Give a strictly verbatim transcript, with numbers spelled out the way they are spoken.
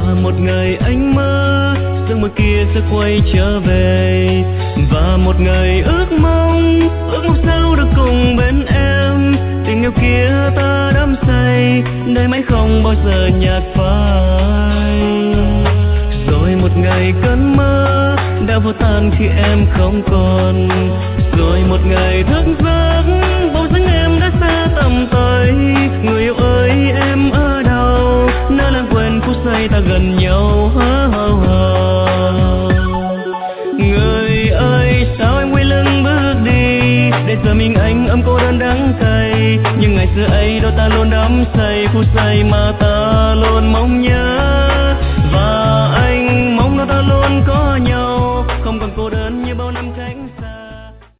một ngày anh mơ giấc mơ kia sẽ quay trở về, và một ngày ước mong ước mong sao được cùng bên em. Tình yêu kia ta đắm say đời mãi không bao giờ nhạt phai. Rồi một ngày cơn mơ đã vô tan khi em không còn, rồi một ngày thức giấc bóng dáng em đã xa tầm tay. Người yêu ơi em ở đâu, nơi lãng quên phút giây ta gần nhau. Người ơi sao em quay lưng bước đi, để giờ mình anh ấm cô đơn đắng cay. Nhưng ngày xưa ấy đôi ta luôn đắm say, phút giây mà ta luôn mong nhớ. Và anh mong đôi ta luôn có nhau, không còn cô đơn như bao năm.